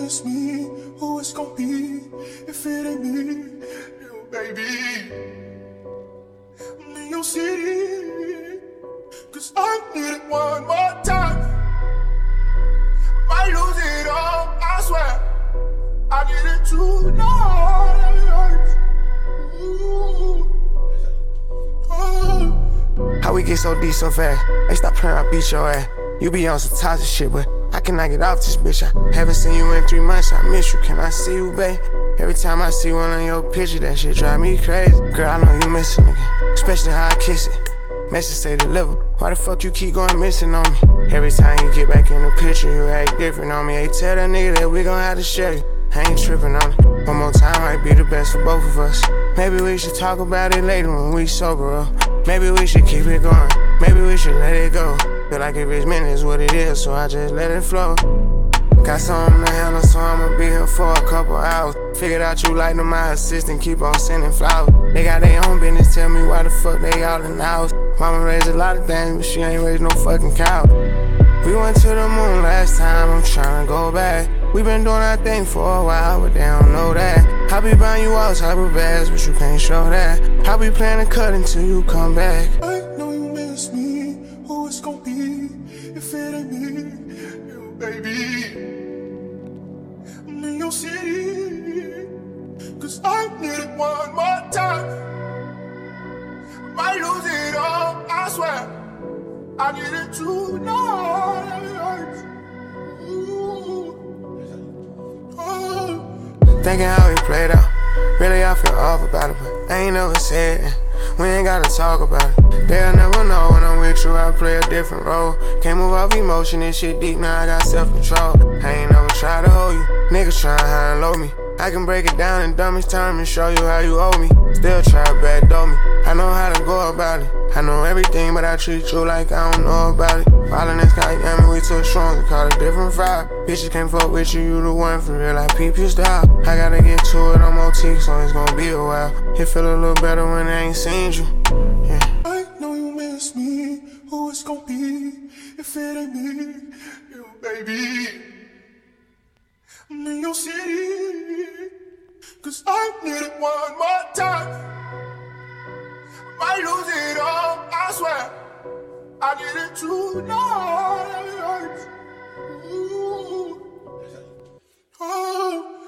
miss me, who it's gon' be if it ain't me, you baby? I'm in your city, cause I need it one more time. Might lose it all, I swear. I need it tonight. Ooh. Oh. How we get so deep so fast? Hey, stop playing, I beat your ass. You be on some toxic shit, but I cannot get off this bitch. I haven't seen you in 3 months, I miss you. Can I see you, babe? Every time I see one on your picture, that shit drive me crazy. Girl, I know you missing again, especially how I kiss it. Message say deliver. Why the fuck you keep going missing on me? Every time you get back in the picture, you act different on me. Hey, tell that nigga that we gon' have to share you. I ain't tripping on it. One more time might be the best for both of us. Maybe we should talk about it later when we sober up. Maybe we should keep it going. Maybe we should let it go. Feel like if it's meant it's what it is, so I just let it flow. Got something to handle, so I'ma be here for a couple hours. Figured out you like my assistant, keep on sending flowers. They got their own business, tell me why the fuck they all in the house. Mama raised a lot of things, but she ain't raised no fucking cow. We went to the moon last time, I'm tryna go back. We been doing our thing for a while, but they don't know that. I be buying you all type of bags, but you can't show that. I be playing to cut until you come back. I know you miss me, who it's gon' be if it ain't me, you baby? I'm in your city, cause I need it one more time. Might lose it all, I swear. I need it tonight. Ooh. Oh. Thinking how we played out. Really, I feel off about it, but I ain't never said it. We ain't gotta talk about it. They'll never know when I'm with you, I play a different role. Can't move off emotion, this shit deep, now I got self-control. I ain't never tried to hold you, niggas tryna high and low me. I can break it down in dumbest terms and show you how you owe me. Still try to backdoor me, I know how to go about it. I know everything, but I treat you like I don't know about it. Falling in sky, yeah, we too strong to call it different vibe. Bitches can't fuck with you, you the one for real, I peep your style. I gotta get to it, I'm OT, so it's gonna be a while. It feel a little better when I ain't seen you, yeah. I know you miss me, who it's gon' be if it ain't me, you baby? I'm in your city, cause I need it one more time. Might lose it all, I swear. I need it tonight. Ooh. Oh.